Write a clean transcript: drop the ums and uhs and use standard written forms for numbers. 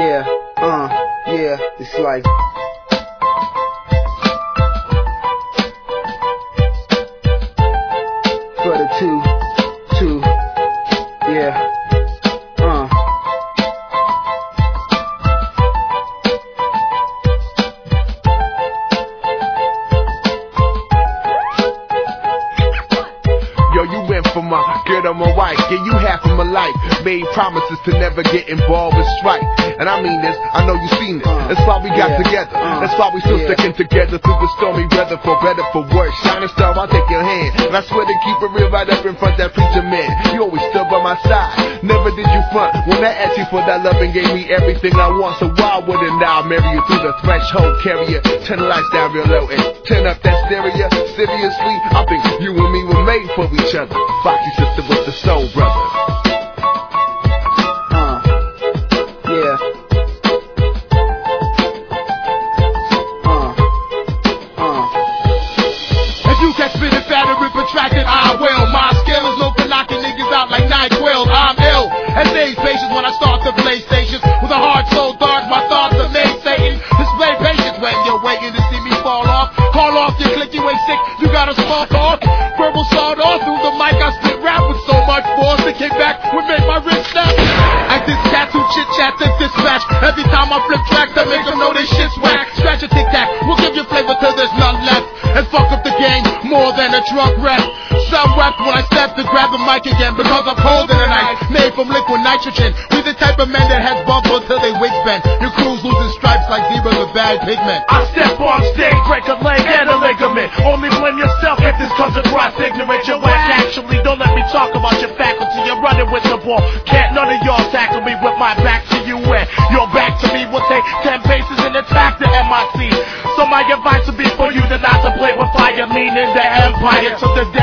Yeah, it's like for the two, yeah, Yo, you went for my girl on my wife, yeah, you half of my life. Made promises to never get involved with strife. And I mean this, I know you seen this. That's why we got together. That's why we still sticking together through the stormy weather, for better, for worse. Shining star, I'll take your hand. And I swear to keep it real right up in front of that preacher man. You always stood by my side, never did you front. When I asked you for that love and gave me everything I want, so why wouldn't I marry you through the threshold? Carrier, turn the lights down real low and turn up that stereo. Seriously, I think you and me were made for each other. Foxy sister with the soul brother. If you can spit it fat and rip protracted, I will. My skill is open, knocking niggas out like NyQuil. I'm ill, and days patience when I start the PlayStations. With a heart so dark, my thoughts are made Satan. Display patience when you're waiting to see me fall off. Call off your click, you ain't sick, you gotta smoke off. Verbal sawed off through the mic, I spit rap with so much force. It came back, would make my wrist snap. Act this tattoo, chit chat, this dispatch. Every time I flip tracks, I make them know this shit's whack. Scratch a tic tac, we'll give you flavor till there's none left. And fuck up the game more than a drunk rep. Some wept when I stepped to grab the mic again, because I'm holding a knife made from liquid nitrogen. We the type of men that heads bump until they wigs bend. Your crew's losing stripes like zebras with bad pigment. I step on stage, break a leg and a ligament. Only blame yourself if this comes across ignorant. You're whack, actually, don't let me talk about your faculty. You're running with the ball, can't none of y'all tackle me with my back to you. And your back to me will take 10 paces and attack the MIC. So my advice would be for you to not to play with fire, meaning the empire to the death.